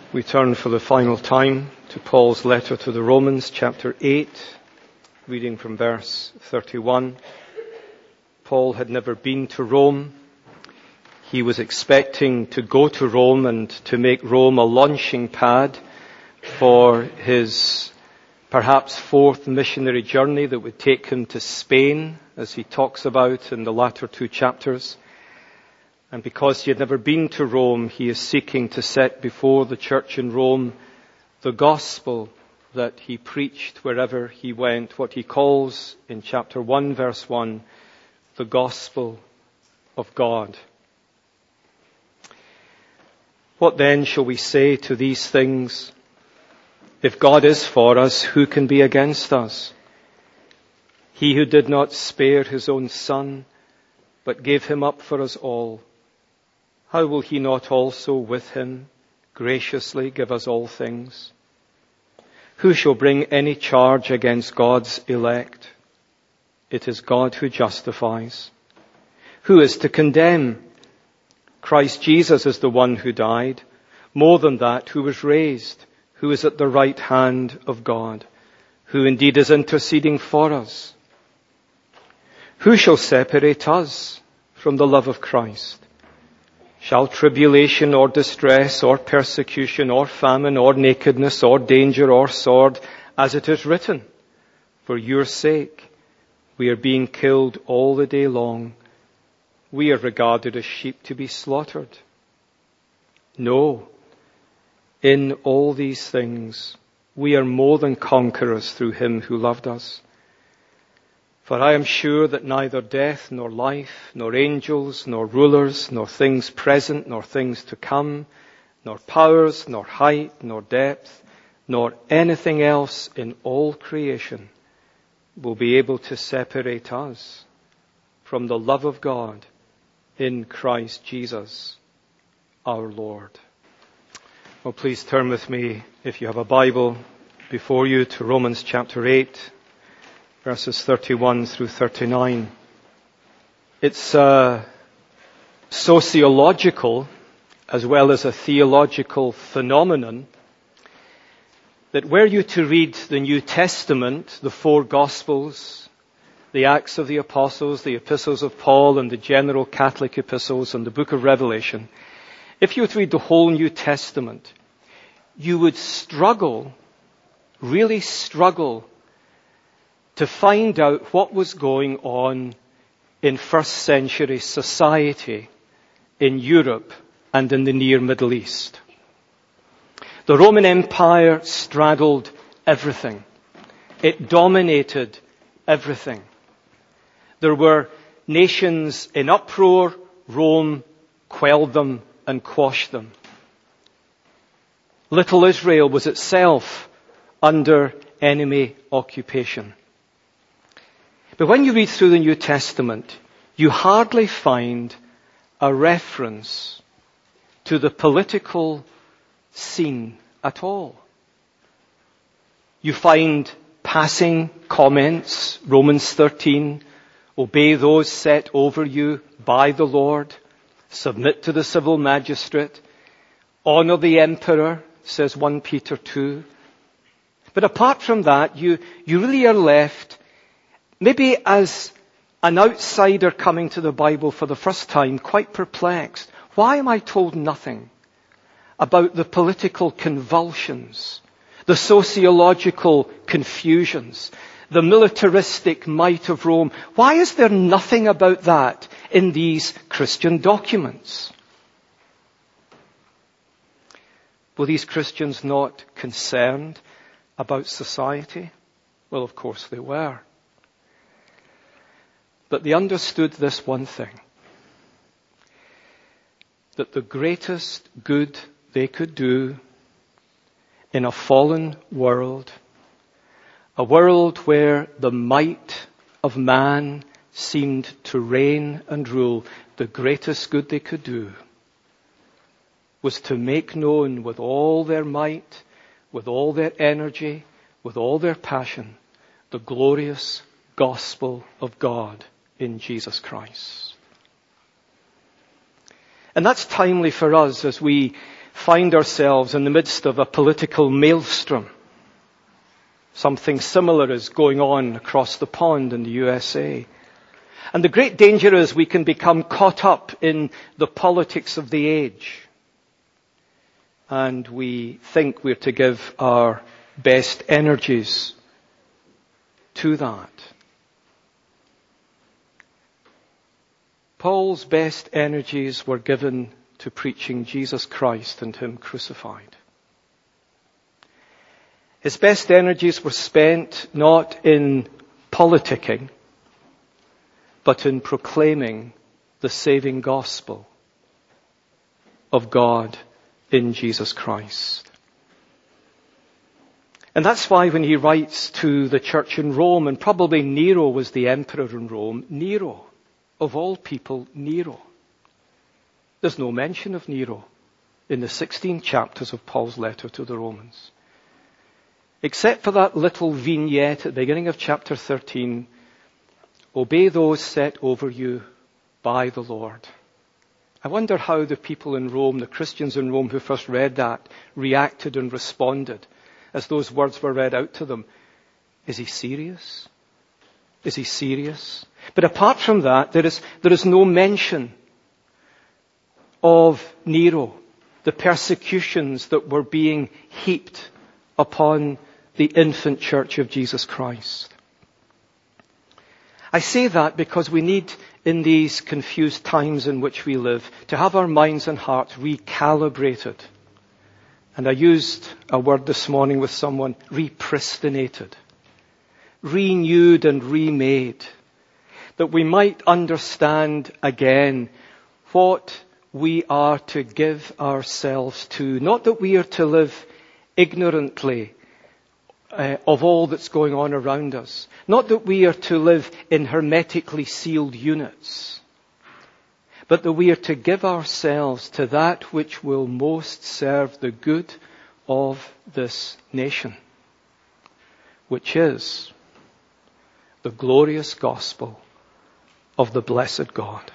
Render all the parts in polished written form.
We turn for the final time to Paul's letter to the Romans, chapter 8, reading from verse 31. Paul had never been to Rome. He was expecting to go to Rome and to make Rome a launching pad for his perhaps fourth missionary journey that would take him to Spain, as he talks about in the latter two chapters. And because he had never been to Rome, he is seeking to set before the church in Rome the gospel that he preached wherever he went, what he calls in chapter 1, verse 1, the gospel of God. What then shall we say to these things? If God is for us, who can be against us? He who did not spare his own son, but gave him up for us all, how will he not also with him graciously give us all things? Who shall bring any charge against God's elect? It is God who justifies. Who is to condemn? Christ Jesus is the one who died. More than that, who was raised, who is at the right hand of God, who indeed is interceding for us. Who shall separate us from the love of Christ? Shall tribulation or distress or persecution or famine or nakedness or danger or sword, as it is written, for your sake we are being killed all the day long. We are regarded as sheep to be slaughtered. No, in all these things we are more than conquerors through him who loved us. For I am sure that neither death, nor life, nor angels, nor rulers, nor things present, nor things to come, nor powers, nor height, nor depth, nor anything else in all creation will be able to separate us from the love of God in Christ Jesus, our Lord. Well, please turn with me, if you have a Bible before you, to Romans chapter 8. Verses 31 through 39. It's a sociological as well as a theological phenomenon that were you to read the New Testament, the four Gospels, the Acts of the Apostles, the Epistles of Paul, and the general Catholic epistles, and the book of Revelation, if you were to read the whole New Testament, you would really struggle, to find out what was going on in first century society in Europe and in the near Middle East. The Roman Empire straddled everything. It dominated everything. There were nations in uproar. Rome quelled them and quashed them. Little Israel was itself under enemy occupation. But when you read through the New Testament, you hardly find a reference to the political scene at all. You find passing comments, Romans 13, obey those set over you by the Lord, submit to the civil magistrate, honor the emperor, says 1 Peter 2. But apart from that, you really are left, maybe as an outsider coming to the Bible for the first time, quite perplexed. Why am I told nothing about the political convulsions, the sociological confusions, the militaristic might of Rome? Why is there nothing about that in these Christian documents? Were these Christians not concerned about society? Well, of course they were. But they understood this one thing, that the greatest good they could do in a fallen world, a world where the might of man seemed to reign and rule, the greatest good they could do was to make known with all their might, with all their energy, with all their passion, the glorious gospel of God in Jesus Christ. And that's timely for us as we find ourselves in the midst of a political maelstrom. Something similar is going on across the pond in the USA. And the great danger is we can become caught up in the politics of the age. And we think we're to give our best energies to that. Paul's best energies were given to preaching Jesus Christ and Him crucified. His best energies were spent not in politicking, but in proclaiming the saving gospel of God in Jesus Christ. And that's why when he writes to the church in Rome, and probably Nero was the emperor in Rome, Nero, of all people, Nero. There's no mention of Nero in the 16 chapters of Paul's letter to the Romans. Except for that little vignette at the beginning of chapter 13, obey those set over you by the Lord. I wonder how the people in Rome, the Christians in Rome who first read that, reacted and responded as those words were read out to them. Is he serious? Is he serious? But apart from that, there is no mention of Nero, the persecutions that were being heaped upon the infant church of Jesus Christ. I say that because we need, in these confused times in which we live, to have our minds and hearts recalibrated. And I used a word this morning with someone, repristinated, renewed and remade, that we might understand again what we are to give ourselves to. Not that we are to live ignorantly of all that's going on around us. Not that we are to live in hermetically sealed units. But that we are to give ourselves to that which will most serve the good of this nation, which is the glorious gospel of the blessed God.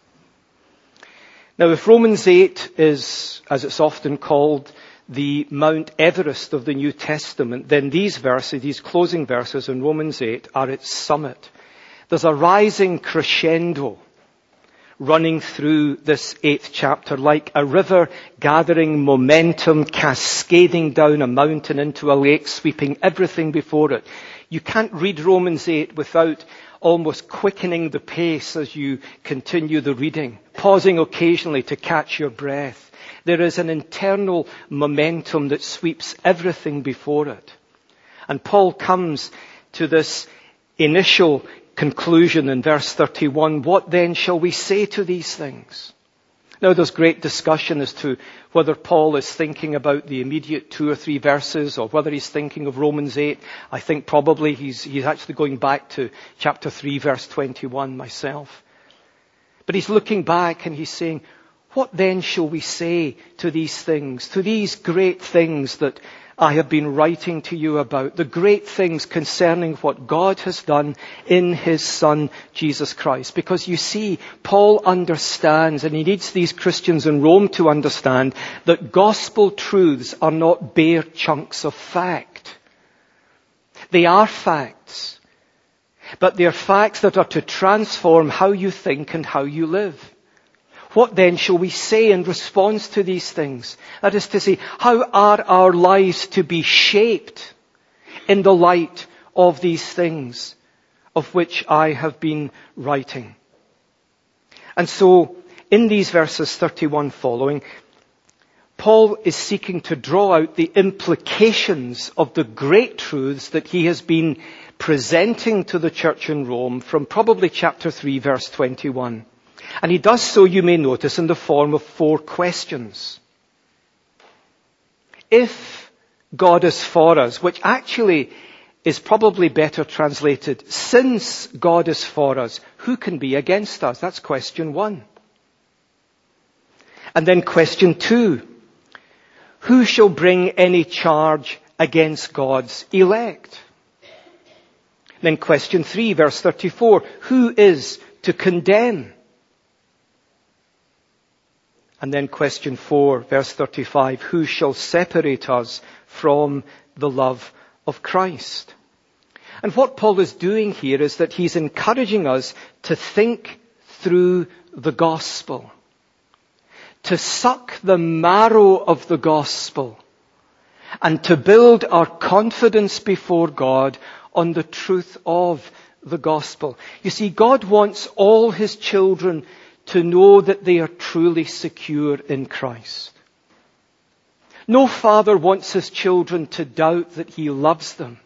Now, if Romans 8 is, as it's often called, the Mount Everest of the New Testament, then these verses, these closing verses in Romans 8 are its summit. There's a rising crescendo running through this 8th chapter, like a river gathering momentum, cascading down a mountain into a lake, sweeping everything before it. You can't read Romans 8 without almost quickening the pace as you continue the reading, pausing occasionally to catch your breath. There is an internal momentum that sweeps everything before it. And Paul comes to this initial conclusion in verse 31. What then shall we say to these things? Now there's great discussion as to whether Paul is thinking about the immediate 2 or 3 verses or whether he's thinking of Romans 8. I think probably he's actually going back to chapter 3 verse 21 myself. But he's looking back and he's saying, what then shall we say to these things, to these great things that I have been writing to you about, the great things concerning what God has done in His Son, Jesus Christ? Because you see, Paul understands, and he needs these Christians in Rome to understand, that gospel truths are not bare chunks of fact. They are facts, but they are facts that are to transform how you think and how you live. What then shall we say in response to these things? That is to say, how are our lives to be shaped in the light of these things of which I have been writing? And so, in these verses 31 following, Paul is seeking to draw out the implications of the great truths that he has been presenting to the church in Rome from probably chapter 3 verse 21. And he does so, you may notice, in the form of 4 questions. If God is for us, which actually is probably better translated, since God is for us, who can be against us? That's question 1. And then question 2. Who shall bring any charge against God's elect? Then question 3, verse 34. Who is to condemn? And then question 4, verse 35, who shall separate us from the love of Christ? And what Paul is doing here is that he's encouraging us to think through the gospel, to suck the marrow of the gospel, and to build our confidence before God on the truth of the gospel. You see, God wants all his children to know that they are truly secure in Christ. No father wants his children to doubt that he loves them.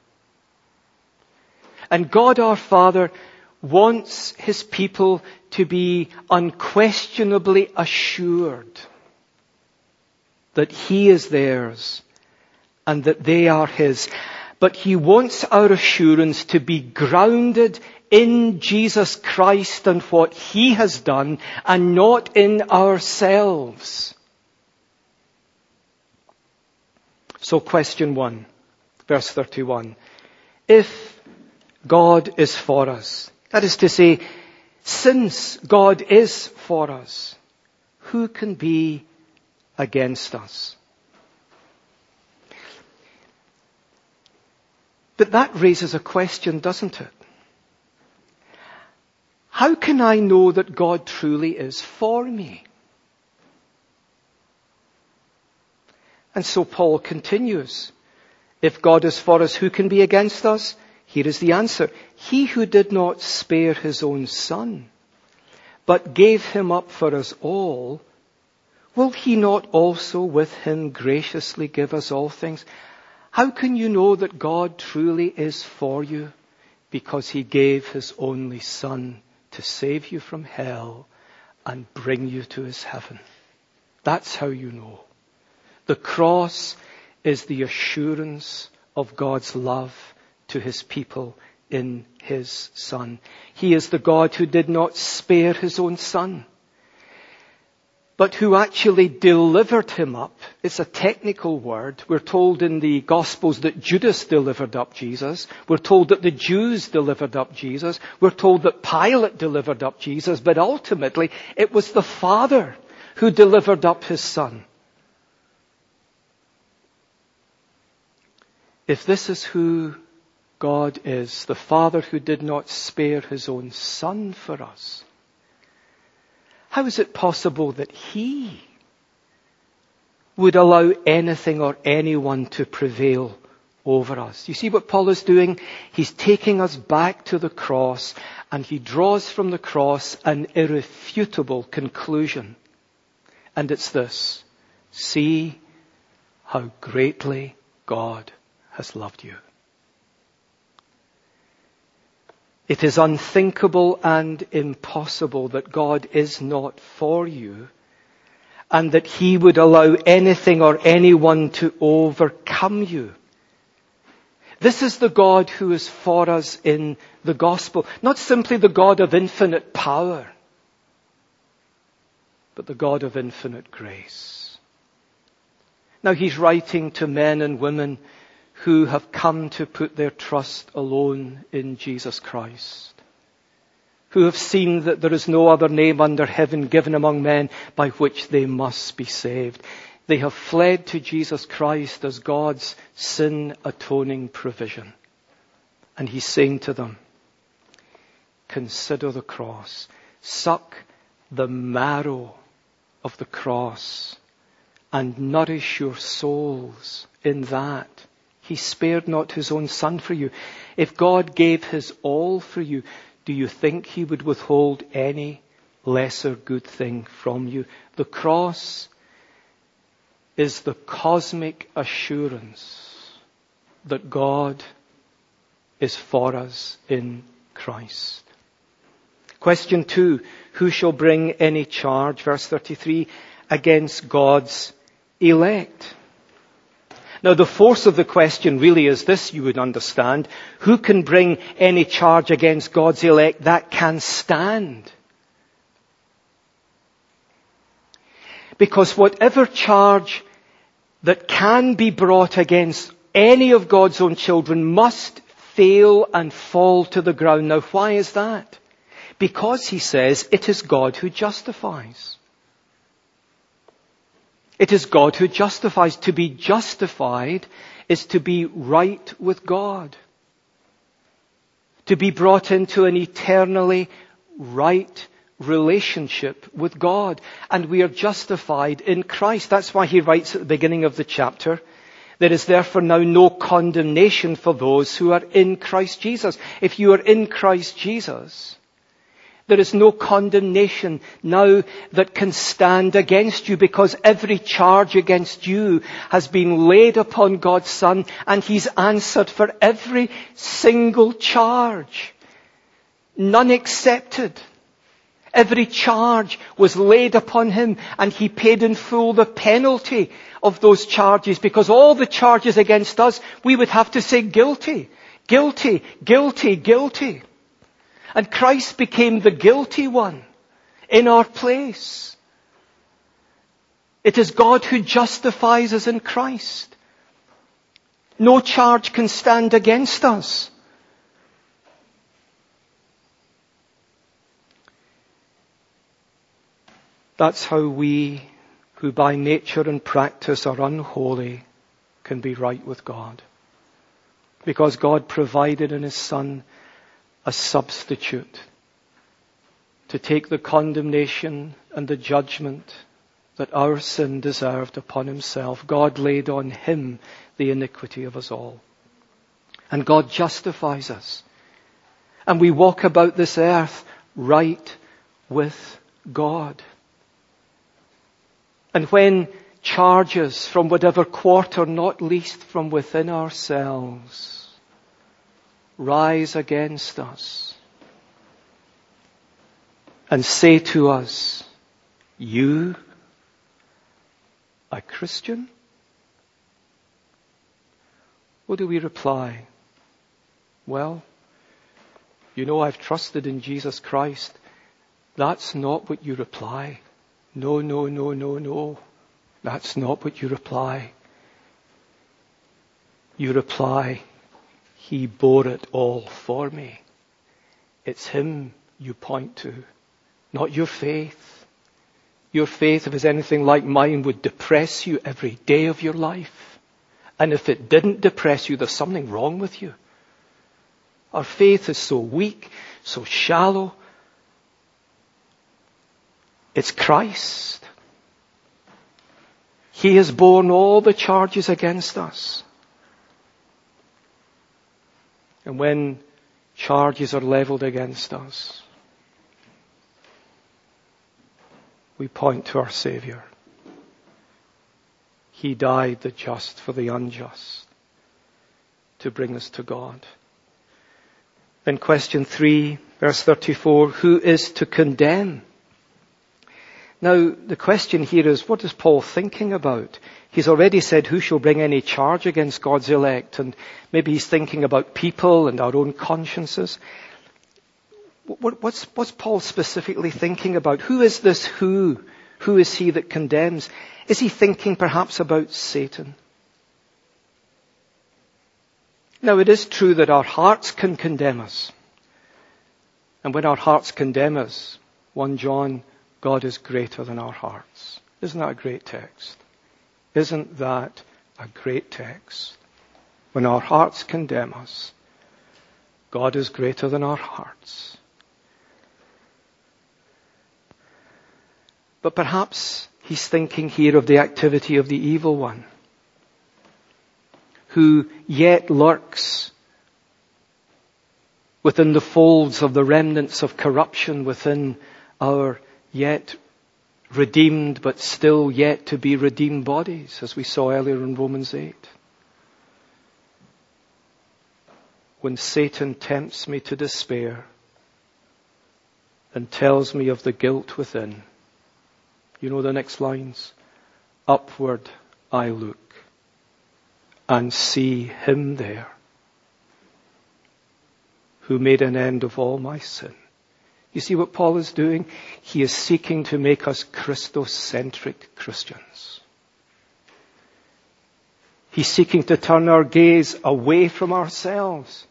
And God our Father wants his people to be unquestionably assured that he is theirs and that they are his. But he wants our assurance to be grounded in Jesus Christ and what he has done, and not in ourselves. So question 1, verse 31. If God is for us, that is to say, since God is for us, who can be against us? But that raises a question, doesn't it? How can I know that God truly is for me? And so Paul continues. If God is for us, who can be against us? Here is the answer. He who did not spare his own son, but gave him up for us all, will he not also with him graciously give us all things? How can you know that God truly is for you? Because he gave his only son to save you from hell and bring you to his heaven. That's how you know. The cross is the assurance of God's love to his people in his Son. He is the God who did not spare his own son, but who actually delivered him up. It's a technical word. We're told in the Gospels that Judas delivered up Jesus. We're told that the Jews delivered up Jesus. We're told that Pilate delivered up Jesus. But ultimately, it was the Father who delivered up his Son. If this is who God is, the Father who did not spare his own Son for us, how is it possible that he would allow anything or anyone to prevail over us? You see what Paul is doing? He's taking us back to the cross, and he draws from the cross an irrefutable conclusion. And it's this: see how greatly God has loved you. It is unthinkable and impossible that God is not for you, and that he would allow anything or anyone to overcome you. This is the God who is for us in the gospel. Not simply the God of infinite power, but the God of infinite grace. Now he's writing to men and women who have come to put their trust alone in Jesus Christ, who have seen that there is no other name under heaven given among men by which they must be saved. They have fled to Jesus Christ as God's sin-atoning provision. And he's saying to them, consider the cross. Suck the marrow of the cross and nourish your souls in that. He spared not his own son for you. If God gave his all for you, do you think he would withhold any lesser good thing from you? The cross is the cosmic assurance that God is for us in Christ. Question 2, who shall bring any charge, verse 33, against God's elect? Now the force of the question really is this, you would understand. Who can bring any charge against God's elect that can stand? Because whatever charge that can be brought against any of God's own children must fail and fall to the ground. Now why is that? Because he says it is God who justifies. It is God who justifies. To be justified is to be right with God. To be brought into an eternally right relationship with God. And we are justified in Christ. That's why he writes at the beginning of the chapter, there is therefore now no condemnation for those who are in Christ Jesus. If you are in Christ Jesus, there is no condemnation now that can stand against you, because every charge against you has been laid upon God's Son, and he's answered for every single charge. None accepted. Every charge was laid upon him, and he paid in full the penalty of those charges, because all the charges against us, we would have to say guilty, guilty, guilty, guilty. And Christ became the guilty one in our place. It is God who justifies us in Christ. No charge can stand against us. That's how we, who by nature and practice are unholy, can be right with God. Because God provided in his Son a substitute to take the condemnation and the judgment that our sin deserved upon himself. God laid on him the iniquity of us all. And God justifies us. And we walk about this earth right with God. And when charges from whatever quarter, not least from within ourselves, rise against us and say to us, "You, a Christian?" What do we reply? Well, you know, I've trusted in Jesus Christ. That's not what you reply. No, no, no, no, no. That's not what you reply. You reply, he bore it all for me. It's him you point to, not your faith. Your faith, if it's anything like mine, would depress you every day of your life. And if it didn't depress you, there's something wrong with you. Our faith is so weak, so shallow. It's Christ. He has borne all the charges against us. And when charges are leveled against us, we point to our Savior. He died the just for the unjust to bring us to God. Then question 3, verse 34, who is to condemn? Now, the question here is, what is Paul thinking about? He's already said, who shall bring any charge against God's elect? And maybe he's thinking about people and our own consciences. What's Paul specifically thinking about? Who is this who? Who is he that condemns? Is he thinking perhaps about Satan? Now, it is true that our hearts can condemn us. And when our hearts condemn us, 1 John, God is greater than our hearts. Isn't that a great text? Isn't that a great text? When our hearts condemn us, God is greater than our hearts. But perhaps he's thinking here of the activity of the evil one, who yet lurks within the folds of the remnants of corruption within our yet redeemed but still yet to be redeemed bodies, as we saw earlier in Romans 8. When Satan tempts me to despair and tells me of the guilt within, you know the next lines, upward I look and see him there who made an end of all my sin. You see what Paul is doing? He is seeking to make us Christocentric Christians. He's seeking to turn our gaze away from ourselves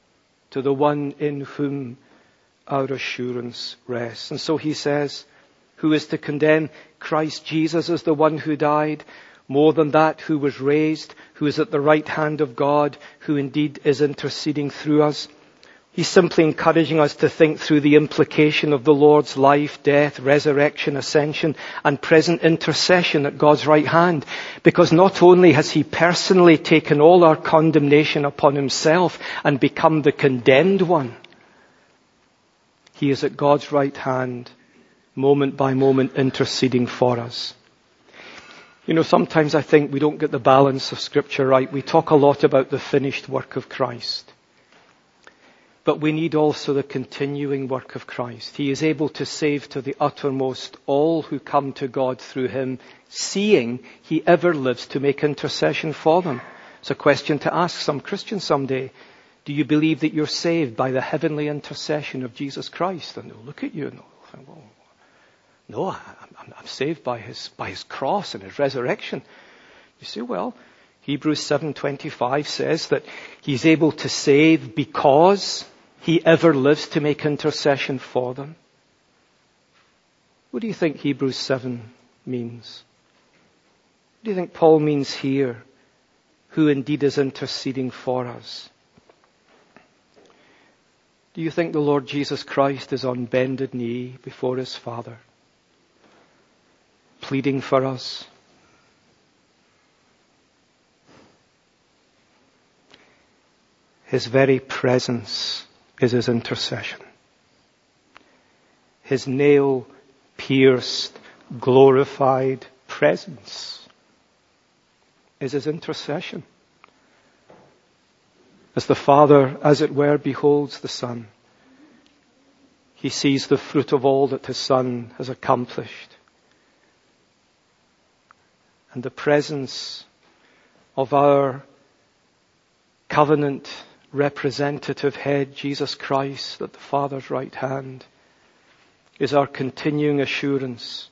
to the one in whom our assurance rests. And so he says, Who is to condemn? Christ Jesus is the one who died. More than that, who was raised, who is at the right hand of God, who indeed is interceding through us. He's simply encouraging us to think through the implication of the Lord's life, death, resurrection, ascension, and present intercession at God's right hand. Because not only has he personally taken all our condemnation upon himself and become the condemned one, he is at God's right hand, moment by moment, interceding for us. You know, sometimes I think we don't get the balance of Scripture right. We talk a lot about the finished work of Christ. But we need also the continuing work of Christ. He is able to save to the uttermost all who come to God through him, seeing he ever lives to make intercession for them. It's a question to ask some Christians someday. Do you believe that you're saved by the heavenly intercession of Jesus Christ? And they'll look at you and they'll think, well, no, I'm saved by his cross and his resurrection. You say, well, Hebrews 7:25 says that he's able to save because he ever lives to make intercession for them. What do you think Hebrews 7 means? What do you think Paul means here? Who indeed is interceding for us? Do you think the Lord Jesus Christ is on bended knee before his Father, pleading for us? His very presence is his intercession. His nail-pierced, glorified presence is his intercession. As the Father, as it were, beholds the Son, he sees the fruit of all that his Son has accomplished. And the presence of our covenant representative head, Jesus Christ, at the Father's right hand, is our continuing assurance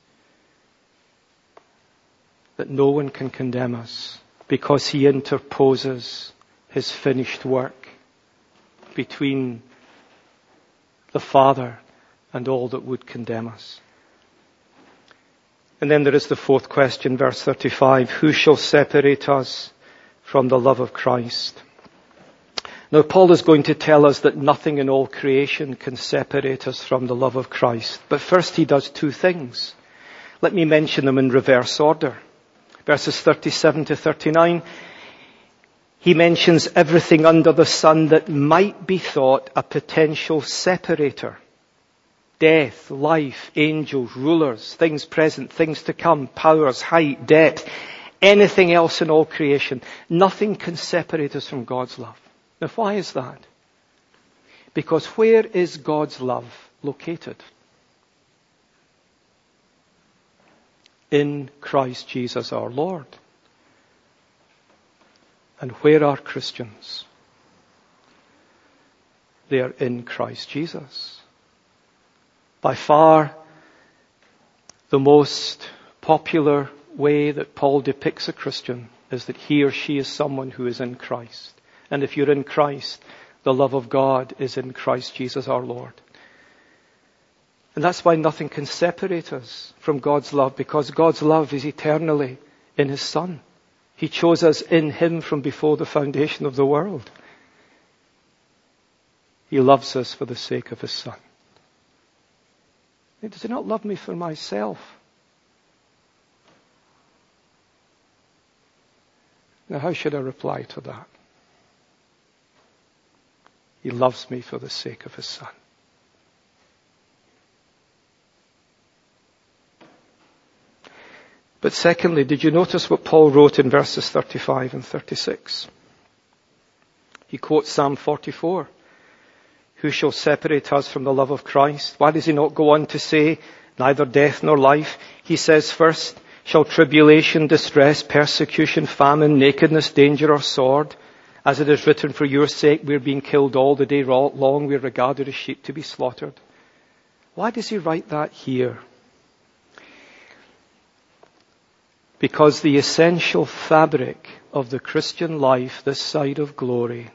that no one can condemn us because he interposes his finished work between the Father and all that would condemn us. And then there is the fourth question, verse 35. Who shall separate us from the love of Christ? Now, Paul is going to tell us that nothing in all creation can separate us from the love of Christ. But first he does two things. Let me mention them in reverse order. Verses 37 to 39. He mentions everything under the sun that might be thought a potential separator. Death, life, angels, rulers, things present, things to come, powers, height, depth, anything else in all creation. Nothing can separate us from God's love. Now, why is that? Because where is God's love located? In Christ Jesus our Lord. And where are Christians? They are in Christ Jesus. By far, the most popular way that Paul depicts a Christian is that he or she is someone who is in Christ. And if you're in Christ, the love of God is in Christ Jesus our Lord. And that's why nothing can separate us from God's love, because God's love is eternally in his Son. He chose us in him from before the foundation of the world. He loves us for the sake of his Son. Does he not love me for myself? Now, how should I reply to that? He loves me for the sake of his Son. But secondly, did you notice what Paul wrote in verses 35 and 36? He quotes Psalm 44. Who shall separate us from the love of Christ? Why does he not go on to say, neither death nor life? He says first, shall tribulation, distress, persecution, famine, nakedness, danger, or sword? As it is written, for your sake we are being killed all the day long. We are regarded as sheep to be slaughtered. Why does he write that here? Because the essential fabric of the Christian life this side of glory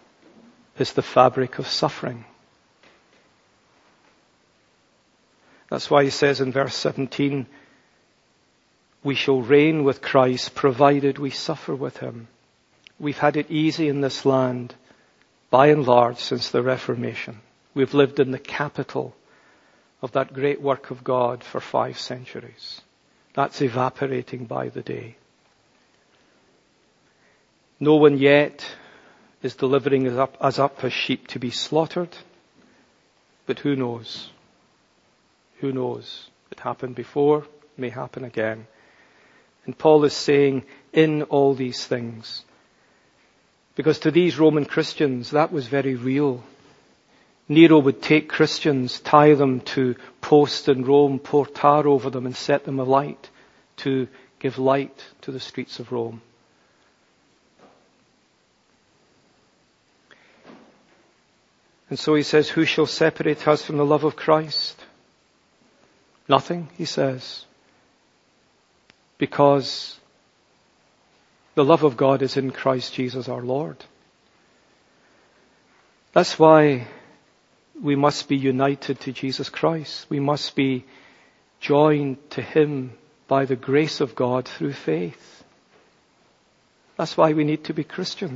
is the fabric of suffering. That's why he says in verse 17, we shall reign with Christ provided we suffer with him. We've had it easy in this land, by and large, since the Reformation. We've lived in the capital of that great work of God for 5 centuries. That's evaporating by the day. No one yet is delivering us up as sheep to be slaughtered. But who knows? Who knows? It happened before, may happen again. And Paul is saying, in all these things, because to these Roman Christians, that was very real. Nero would take Christians, tie them to posts in Rome, pour tar over them and set them alight to give light to the streets of Rome. And so he says, who shall separate us from the love of Christ? Nothing, he says. Because the love of God is in Christ Jesus our Lord. That's why we must be united to Jesus Christ. We must be joined to him by the grace of God through faith. That's why we need to be Christians.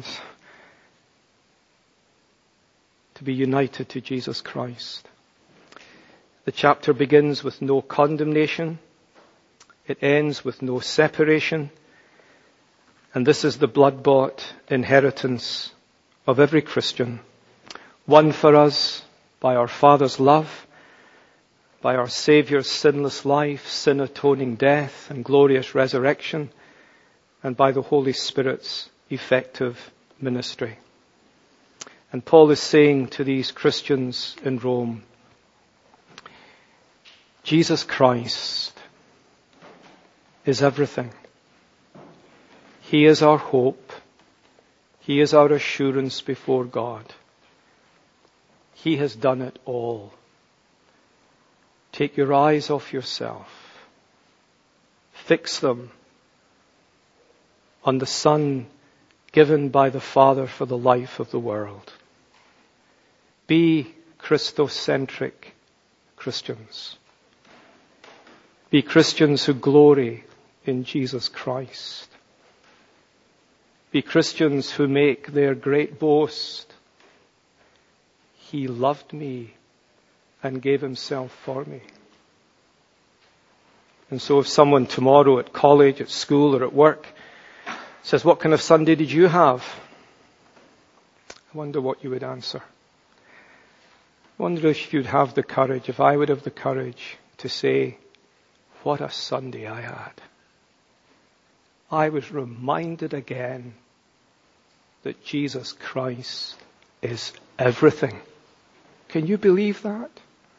To be united to Jesus Christ. The chapter begins with no condemnation. It ends with no separation. And this is the blood-bought inheritance of every Christian. Won for us by our Father's love, by our Saviour's sinless life, sin-atoning death and glorious resurrection, and by the Holy Spirit's effective ministry. And Paul is saying to these Christians in Rome, Jesus Christ is everything. He is our hope. He is our assurance before God. He has done it all. Take your eyes off yourself. Fix them on the Son given by the Father for the life of the world. Be Christocentric Christians. Be Christians who glory in Jesus Christ. Be Christians who make their great boast, He loved me and gave Himself for me. And so if someone tomorrow at college, at school, or at work says, what kind of Sunday did you have? I wonder what you would answer. I wonder if you'd have the courage, if I would have the courage to say, what a Sunday I had. I was reminded again that Jesus Christ is everything. Can you believe that?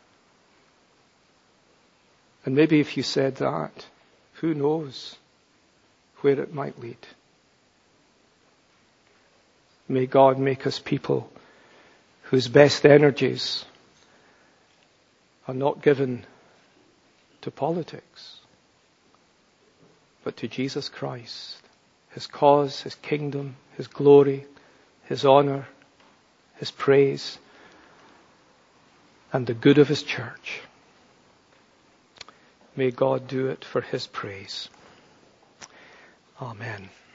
And maybe if you said that, who knows where it might lead. May God make us people whose best energies are not given to politics, but to Jesus Christ, His cause, His kingdom, His glory, His honor, His praise, and the good of His church. May God do it for His praise. Amen.